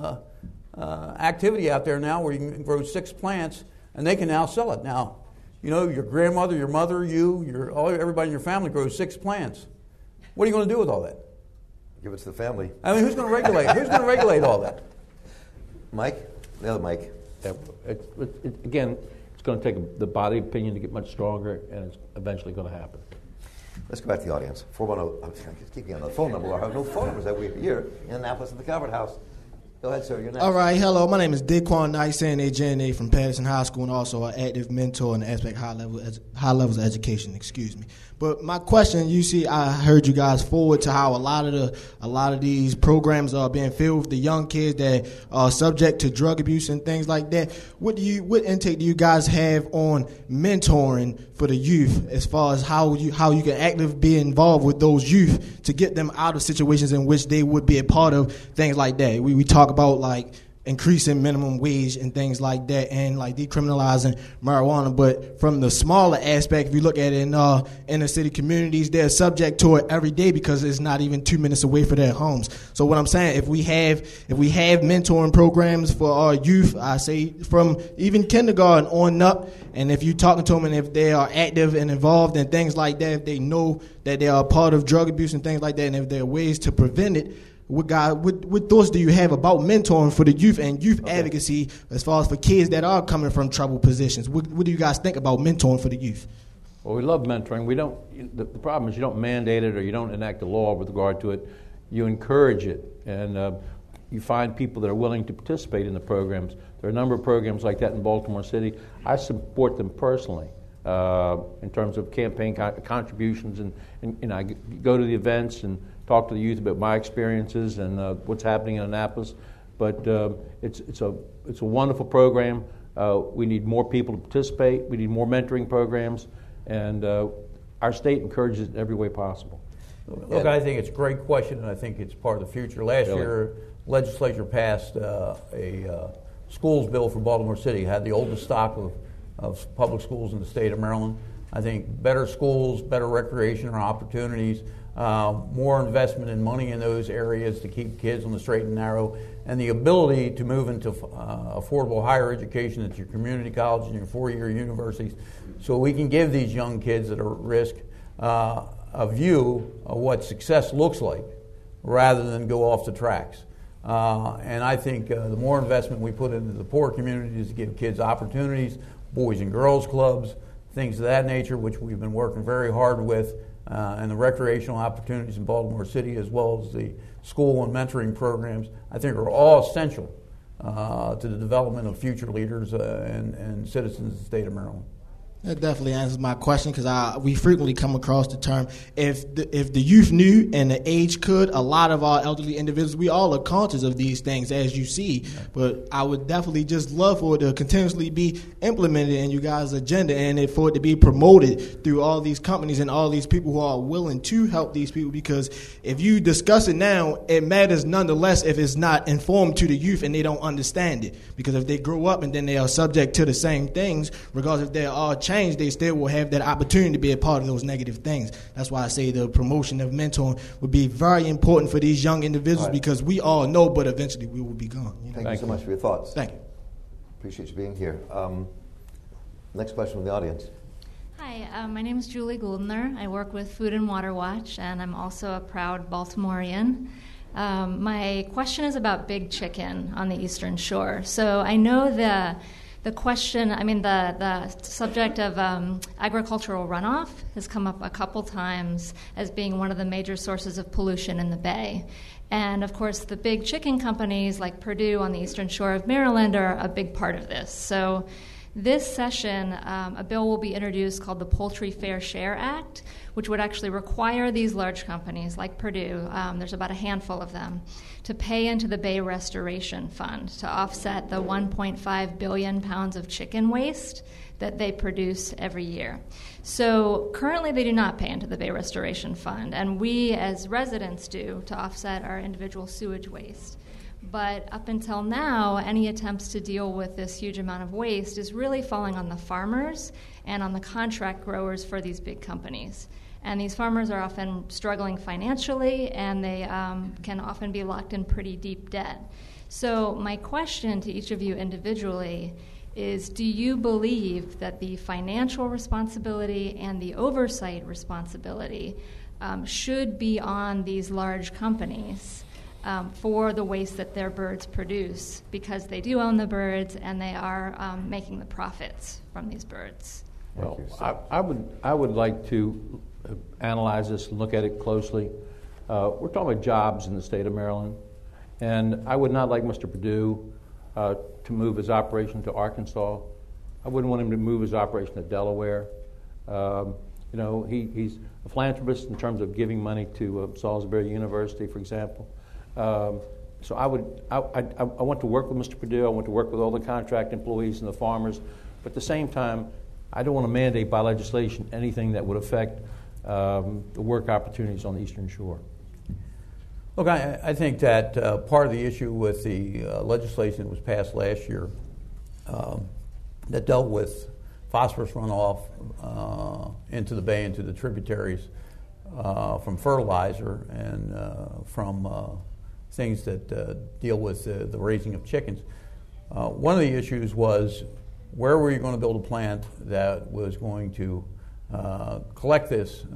activity out there now where you can grow 6 plants, and they can now sell it. Now, your grandmother, your mother, everybody in your family grows 6 plants. What are you going to do with all that? Give it to the family. I mean, who's going to regulate? Who's going to regulate all that? Mike, the other Mike. Again, it's going to take the body opinion to get much stronger, and it's eventually going to happen. Let's go back to the audience. 410. I was keeping on the phone number. I have no phone numbers that week here in Annapolis at the Calvert House. Go ahead, sir. You're next. All right. Hello. My name is Daquan Knight, CNA from Patterson High School, and also an active mentor in the aspect high levels of education. Excuse me. But my question, I heard you guys forward to how a lot of these programs are being filled with the young kids that are subject to drug abuse and things like that. What intake do you guys have on mentoring for the youth, as far as how you can actively be involved with those youth to get them out of situations in which they would be a part of things like that? We talk about like increasing minimum wage and things like that, and like decriminalizing marijuana. But from the smaller aspect, if you look at it in inner city communities, they're subject to it every day because it's not even 2 minutes away from their homes. So what I'm saying, if we have mentoring programs for our youth, I say from even kindergarten on up, and if you're talking to them and if they are active and involved in things like that, if they know that they are a part of drug abuse and things like that, and if there are ways to prevent it, what thoughts do you have about mentoring for the youth and youth advocacy as far as for kids that are coming from troubled positions? What do you guys think about mentoring for the youth? Well, we love mentoring. We don't. The problem is you don't mandate it or you don't enact a law with regard to it. You encourage it, and you find people that are willing to participate in the programs. There are a number of programs like that in Baltimore City. I support them personally in terms of campaign contributions, and I go to the events and talk to the youth about my experiences and what's happening in Annapolis. But it's a wonderful program. We need more people to participate. We need more mentoring programs, and our state encourages it in every way possible. Look, I think it's a great question, and I think it's part of the future. Last year, legislature passed a schools bill for Baltimore City. It had the oldest stock of public schools in the state of Maryland. I think better schools, better recreation opportunities, more investment in money in those areas to keep kids on the straight and narrow, and the ability to move into affordable higher education at your community colleges and your four-year universities, so we can give these young kids that are at risk a view of what success looks like rather than go off the tracks. And I think the more investment we put into the poor communities to give kids opportunities, boys and girls clubs, things of that nature, which we've been working very hard with, and the recreational opportunities in Baltimore City, as well as the school and mentoring programs, I think are all essential to the development of future leaders and citizens of the state of Maryland. That definitely answers my question, because we frequently come across the term, if the youth knew and the age could, a lot of our elderly individuals, we all are conscious of these things, as you see. But I would definitely just love for it to continuously be implemented in you guys' agenda, and for it to be promoted through all these companies and all these people who are willing to help these people. Because if you discuss it now, it matters nonetheless if it's not informed to the youth and they don't understand it. Because if they grow up and then they are subject to the same things, regardless if there are change, they still will have that opportunity to be a part of those negative things. That's why I say the promotion of mentoring would be very important for these young individuals, because we all know, but eventually we will be gone. Thank you so much for your thoughts. Thank you. Appreciate you being here. Next question from the audience. Hi, my name is Julie Goldner. I work with Food and Water Watch, and I'm also a proud Baltimorean. My question is about Big Chicken on the Eastern Shore. So I know the question, the subject of agricultural runoff has come up a couple times as being one of the major sources of pollution in the Bay. And, of course, the big chicken companies like Purdue on the Eastern Shore of Maryland are a big part of this. So This session, a bill will be introduced called the Poultry Fair Share Act, which would actually require these large companies like Purdue, there's about a handful of them, to pay into the Bay Restoration Fund to offset the 1.5 billion pounds of chicken waste that they produce every year. So currently they do not pay into the Bay Restoration Fund, and we as residents do to offset our individual sewage waste. But up until now, any attempts to deal with this huge amount of waste is really falling on the farmers and on the contract growers for these big companies. And these farmers are often struggling financially, and they can often be locked in pretty deep debt. So my question to each of you individually is, do you believe that the financial responsibility and the oversight responsibility should be on these large companies for the waste that their birds produce, because they do own the birds and they are making the profits from these birds? Well, I would like to analyze this and look at it closely. We're talking about jobs in the state of Maryland, and I would not like Mr. Perdue to move his operation to Arkansas. I wouldn't want him to move his operation to Delaware. He's a philanthropist in terms of giving money to Salisbury University, for example. So I want to work with Mr. Perdue. I want to work with all the contract employees and the farmers, but at the same time, I don't want to mandate by legislation anything that would affect the work opportunities on the Eastern Shore. Look, I think that part of the issue with the legislation that was passed last year that dealt with phosphorus runoff into the bay, into the tributaries from fertilizer and from things that deal with the raising of chickens. One of the issues was, where were you going to build a plant that was going to collect this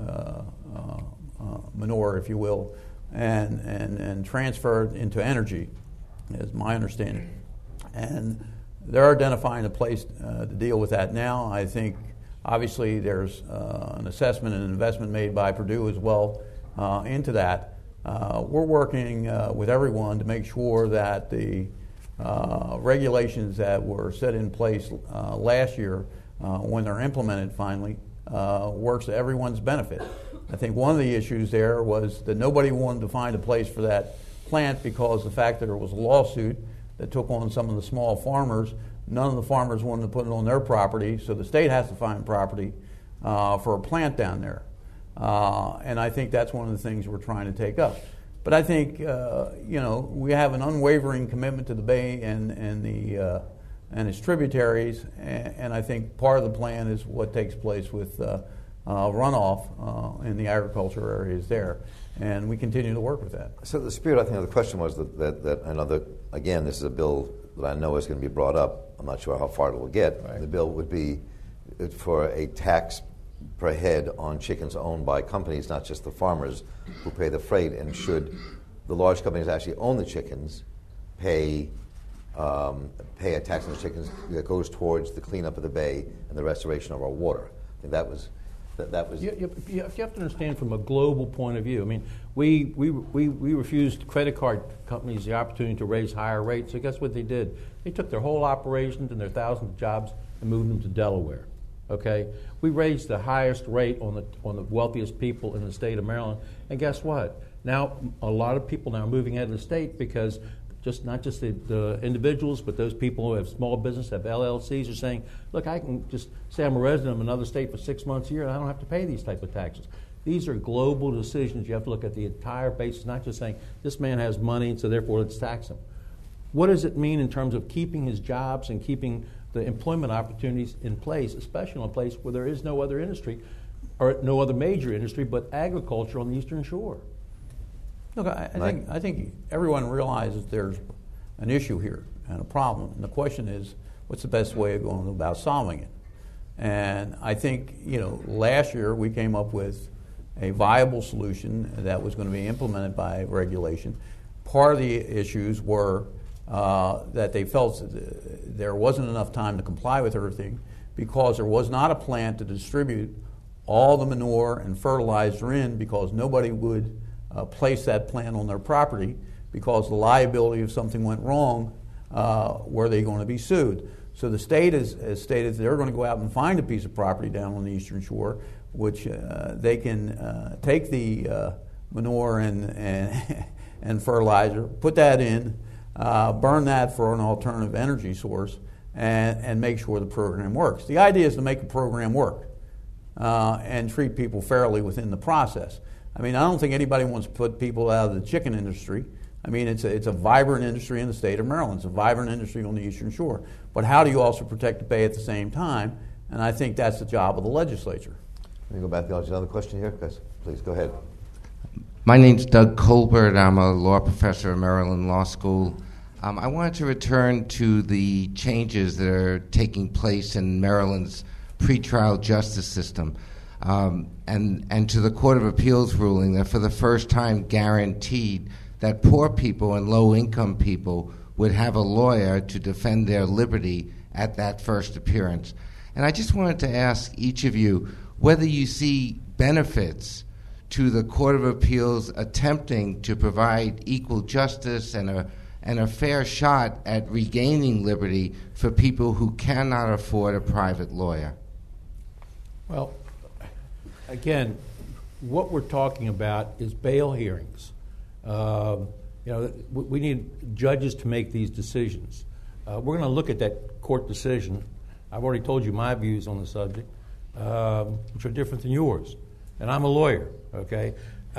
manure, if you will, and transfer it into energy, is my understanding. And they're identifying a place to deal with that now. I think, obviously, there's an assessment and an investment made by Purdue as well into that. We're working with everyone to make sure that the regulations that were set in place last year, when they're implemented finally, works to everyone's benefit. I think one of the issues there was that nobody wanted to find a place for that plant because the fact that there was a lawsuit that took on some of the small farmers. None of the farmers wanted to put it on their property, so the state has to find property for a plant down there. And I think that's one of the things we're trying to take up. But I think we have an unwavering commitment to the bay and its tributaries, and I think part of the plan is what takes place with runoff in the agriculture areas there, and we continue to work with that. So the spirit, I think, of the question was that I know that, again, this is a bill that I know is going to be brought up. I'm not sure how far it will get. Right. The bill would be for a tax per head on chickens owned by companies, not just the farmers who pay the freight. And should the large companies actually own the chickens, pay a tax on the chickens that goes towards the cleanup of the bay and the restoration of our water. I think that was. You have to understand from a global point of view. I mean, we refused credit card companies the opportunity to raise higher rates. So guess what they did? They took their whole operations and their thousands of jobs and moved them to Delaware. Okay, we raised the highest rate on the wealthiest people in the state of Maryland, and guess what? Now a lot of people now are moving out of the state because not just the individuals, but those people who have small business, have LLCs, are saying, look, I can just say I'm a resident of another state for 6 months a year and I don't have to pay these type of taxes. These are global decisions. You have to look at the entire basis, not just saying this man has money, so therefore let's tax him. What does it mean in terms of keeping his jobs and keeping the employment opportunities in place, especially in a place where there is no other industry or no other major industry but agriculture on the Eastern Shore? Look, I think everyone realizes there's an issue here and a problem, and the question is, what's the best way of going about solving it? And I think, last year we came up with a viable solution that was going to be implemented by regulation. Part of the issues were that they felt there wasn't enough time to comply with everything because there was not a plan to distribute all the manure and fertilizer in, because nobody would place that plant on their property, because the liability if something went wrong were they going to be sued? So the state has stated they're going to go out and find a piece of property down on the Eastern Shore, which they can take the manure and fertilizer, put that in, burn that for an alternative energy source, and make sure the program works. The idea is to make a program work and treat people fairly within the process. I mean, I don't think anybody wants to put people out of the chicken industry. I mean, it's a vibrant industry in the state of Maryland. It's a vibrant industry on the Eastern Shore. But how do you also protect the Bay at the same time? And I think that's the job of the legislature. Let me go back to the audience. Another question here, guys. Please go ahead. My name's Doug Colbert. I'm a law professor at Maryland Law School. I wanted to return to the changes that are taking place in Maryland's pretrial justice system, and to the Court of Appeals ruling that for the first time guaranteed that poor people and low-income people would have a lawyer to defend their liberty at that first appearance. And I just wanted to ask each of you whether you see benefits to the Court of Appeals attempting to provide equal justice and a fair shot at regaining liberty for people who cannot afford a private lawyer. Well, again, what we're talking about is bail hearings. We need judges to make these decisions. We're going to look at that court decision. I've already told you my views on the subject, which are different than yours. And I'm a lawyer, okay?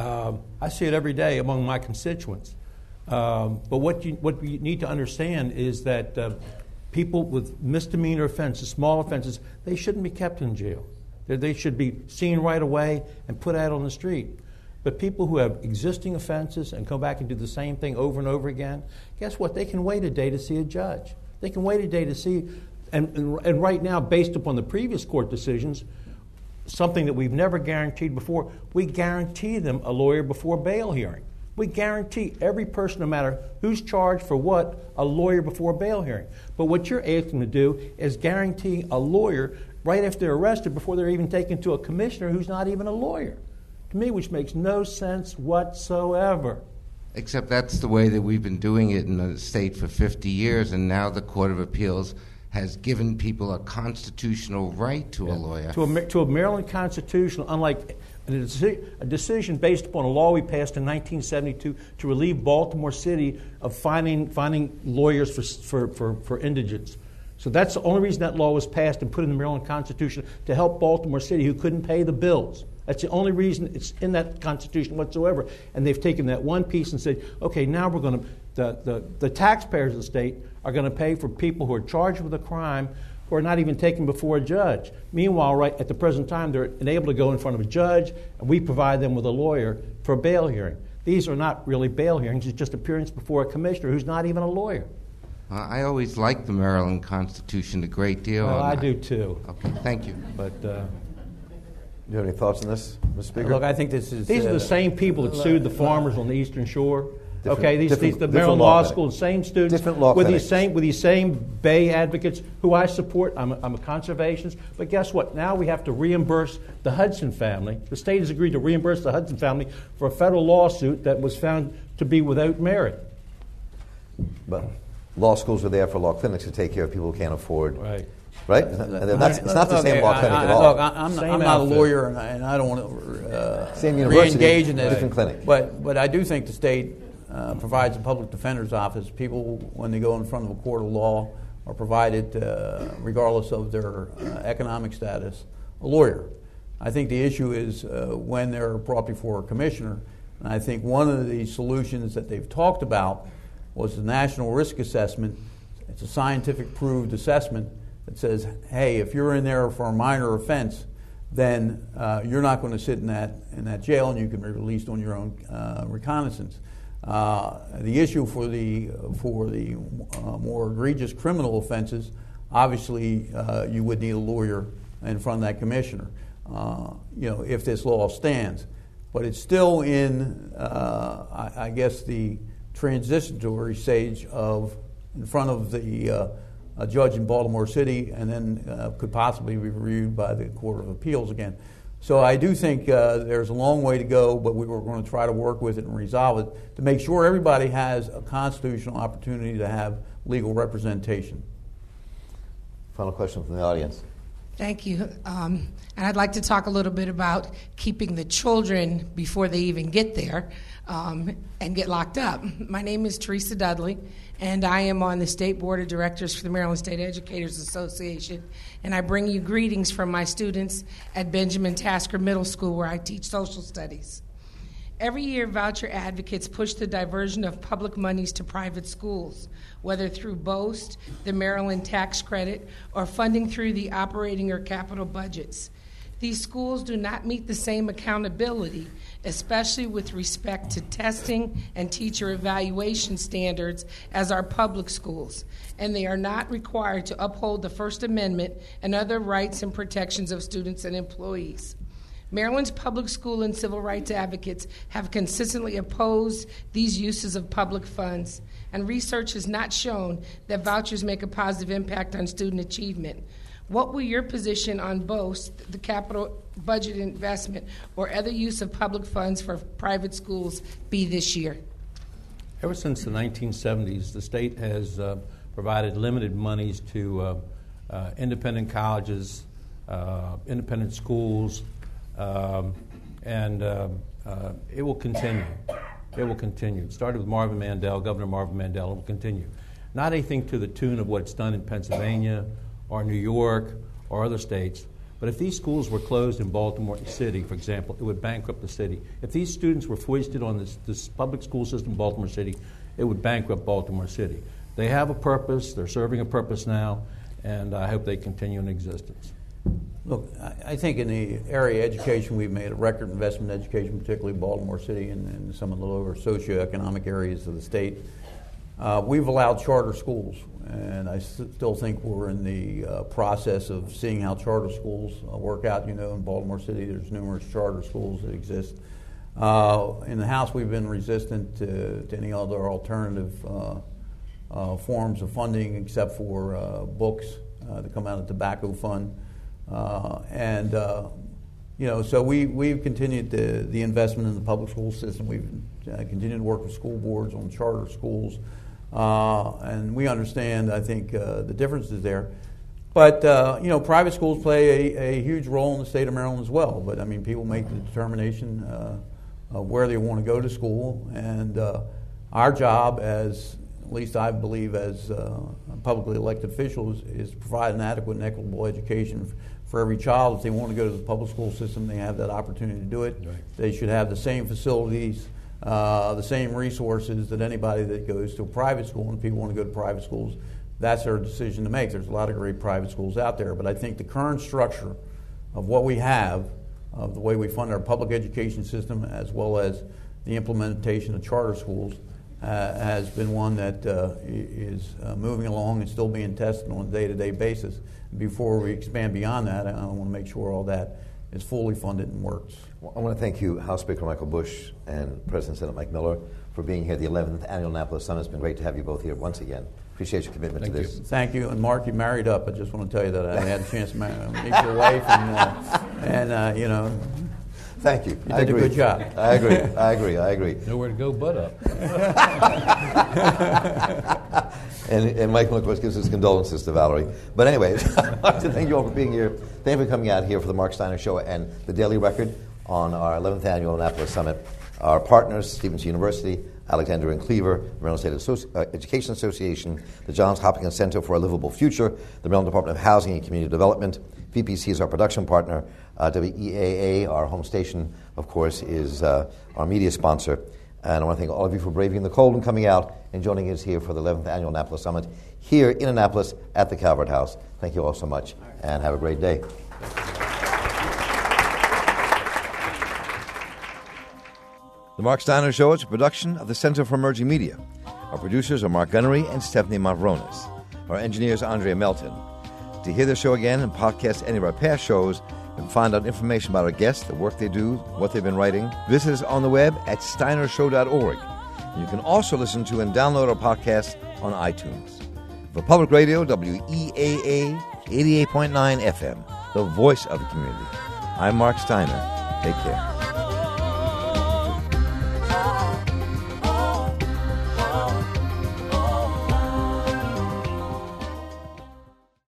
I see it every day among my constituents. But what you need to understand is that people with misdemeanor offenses, small offenses, they shouldn't be kept in jail. They should be seen right away and put out on the street. But people who have existing offenses and come back and do the same thing over and over again, guess what? They can wait a day to see a judge. They can wait a day to see, and right now, based upon the previous court decisions, something that we've never guaranteed before, we guarantee them a lawyer before bail hearing. We guarantee every person, no matter who's charged for what, a lawyer before bail hearing. But what you're asking to do is guarantee a lawyer right after they're arrested before they're even taken to a commissioner who's not even a lawyer. To me, which makes no sense whatsoever. Except that's the way that we've been doing it in the state for 50 years, and now the Court of Appeals has given people a constitutional right to a lawyer. To a Maryland constitutional, unlike a decision based upon a law we passed in 1972 to relieve Baltimore City of finding lawyers for indigents. So that's the only reason that law was passed and put in the Maryland Constitution, to help Baltimore City who couldn't pay the bills. That's the only reason it's in that Constitution whatsoever. And they've taken that one piece and said, okay, now we're going to, the taxpayers of the state are going to pay for people who are charged with a crime who are not even taken before a judge. Meanwhile, right at the present time, they're able to go in front of a judge, and we provide them with a lawyer for a bail hearing. These are not really bail hearings. It's just appearance before a commissioner who's not even a lawyer. I always liked the Maryland Constitution a great deal. Well, I do too. Okay, thank you. But do you have any thoughts on this, Mr. Speaker? Look, I think these are the same people that sued the farmers on the Eastern Shore. The Maryland law Law clinic. School, the same students Different law with clinics. these same Bay advocates who I support. I'm a conservationist, but guess what? Now we have to reimburse the Hudson family. The state has agreed to reimburse the Hudson family for a federal lawsuit that was found to be without merit. But law schools are there for law clinics to take care of people who can't afford. Right. Right? It's not the same law clinic at all. Look, I'm not a lawyer, and I don't want to same university, re-engage in this. different clinic. But I do think the state provides a public defender's office. People, when they go in front of a court of law, are provided, regardless of their economic status, a lawyer. I think the issue is when they're brought before a commissioner. And I think one of the solutions that they've talked about was the national risk assessment. It's a scientific proved assessment that says, hey, if you're in there for a minor offense, then you're not going to sit in that jail, and you can be released on your own reconnaissance. The issue for the more egregious criminal offenses, obviously, you would need a lawyer in front of that commissioner, if this law stands. But it's still in, I guess, the transitory stage of in front of the a judge in Baltimore City, and then could possibly be reviewed by the Court of Appeals again. So I do think there's a long way to go, but we were going to try to work with it and resolve it to make sure everybody has a constitutional opportunity to have legal representation. Final question from the audience. Thank you. And I'd like to talk a little bit about keeping the children before they even get there and get locked up. My name is Teresa Dudley, and I am on the State Board of Directors for the Maryland State Educators Association, and I bring you greetings from my students at Benjamin Tasker Middle School, where I teach social studies. Every year, voucher advocates push the diversion of public monies to private schools, whether through BOST, the Maryland tax credit, or funding through the operating or capital budgets. These schools do not meet the same accountability, especially with respect to testing and teacher evaluation standards, as our public schools, and they are not required to uphold the First Amendment and other rights and protections of students and employees. Maryland's public school and civil rights advocates have consistently opposed these uses of public funds, and research has not shown that vouchers make a positive impact on student achievement. What will your position on BOST, the capital budget investment, or other use of public funds for private schools be this year? Ever since the 1970s, the state has provided limited monies to independent colleges, independent schools, and it will continue. It will continue. It started with Marvin Mandel, Governor Marvin Mandel. It will continue. Not anything to the tune of what's done in Pennsylvania or New York or other states, but if these schools were closed in Baltimore City, for example, it would bankrupt the city. If these students were foisted on this public school system in Baltimore City, it would bankrupt Baltimore City. They have a purpose. They're serving a purpose now, and I hope they continue in existence. Look, I think in the area of education, we've made a record investment in education, particularly Baltimore City and some of the lower socioeconomic areas of the state. We've allowed charter schools, and I still think we're in the process of seeing how charter schools work out. You know, in Baltimore City, there's numerous charter schools that exist. In the House, we've been resistant to any other alternative forms of funding except for books that come out of the tobacco fund. So we've continued the investment in the public school system. We've continued to work with school boards on charter schools, and we understand, I think, the differences there. But private schools play a huge role in the state of Maryland as well. But I mean, people make the determination of where they want to go to school, and our job, as at least I believe, as publicly elected officials, is to provide an adequate and equitable education for every child. If they want to go to the public school system, they have that opportunity to do it. Right. They should have the same facilities, the same resources that anybody that goes to a private school. And if people want to go to private schools, that's their decision to make. There's a lot of great private schools out there. But I think the current structure of what we have, of the way we fund our public education system, as well as the implementation of charter schools, has been one that is moving along and still being tested on a day-to-day basis. Before we expand beyond that, I want to make sure all that is fully funded and works. Well, I want to thank you, House Speaker Michael Bush and President Senate Mike Miller, for being here at the 11th Annual Annapolis Summit. It's been great to have you both here once again. Appreciate your commitment to this. Thank you. And Mark, you married up. I just want to tell you that I had a chance to meet your wife, and Thank you. You did a good job. I agree. Nowhere to go but up. And Mike, of course, gives his condolences to Valerie. But anyway, I'd like to thank you all for being here. Thank you for coming out here for the Mark Steiner Show and the Daily Record on our 11th Annual Annapolis Summit. Our partners, Stevenson University, Alexander and Cleaver, the Maryland State Education Association, the Johns Hopkins Center for a Livable Future, the Maryland Department of Housing and Community Development, VPC is our production partner, WEAA, our home station, of course, is our media sponsor. And I want to thank all of you for braving the cold and coming out and joining us here for the 11th Annual Annapolis Summit here in Annapolis at the Calvert House. Thank you all so much, and have a great day. The Mark Steiner Show is a production of the Center for Emerging Media. Our producers are Mark Gunnery and Stephanie Mavronis. Our engineer is Andrea Melton. To hear the show again and podcast any of our past shows and find out information about our guests, the work they do, what they've been writing, visit us on the web at steinershow.org. And you can also listen to and download our podcast on iTunes. For Public Radio, WEAA 88.9 FM, the voice of the community. I'm Mark Steiner. Take care.